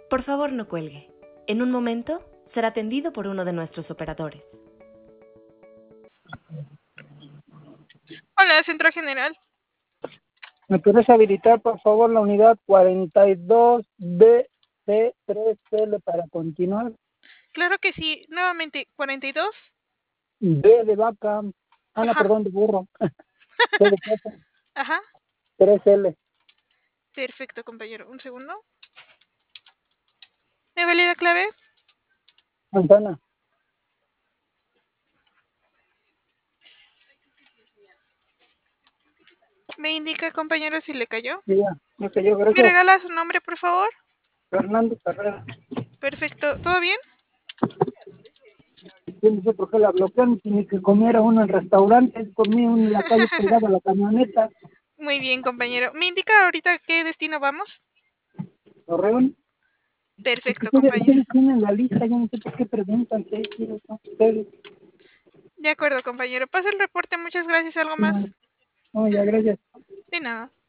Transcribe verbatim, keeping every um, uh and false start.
Por favor, no cuelgue. En un momento será atendido por uno de nuestros operadores. Hola, Centro General. ¿Me puedes habilitar, por favor, la unidad cuarenta y dos B C tres L para continuar? Claro que sí. Nuevamente, cuarenta y dos. B de vaca. Ah, no, Ajá. perdón, de burro. C de casa. Ajá. tres L. Perfecto, compañero. Un segundo. ¿Me valida clave? Manzana. ¿Me indica, compañero, si le cayó? Sí, ya. Me cayó, ¿Me gracias. regala su nombre, por favor? Fernando Carrera. Perfecto. ¿Todo bien? Yo no sé por qué la bloquean, ni que comiera uno en restaurantes, comí uno en la calle pegado a la camioneta. Muy bien, compañero. ¿Me indica ahorita qué destino vamos? Torreón. Perfecto, Ustedes compañero. tienen la lista, yo no sé por qué preguntan, ¿qué quieren ustedes? De acuerdo, compañero. Pasa el reporte. Muchas gracias. ¿Algo más? No, ya, gracias. De nada.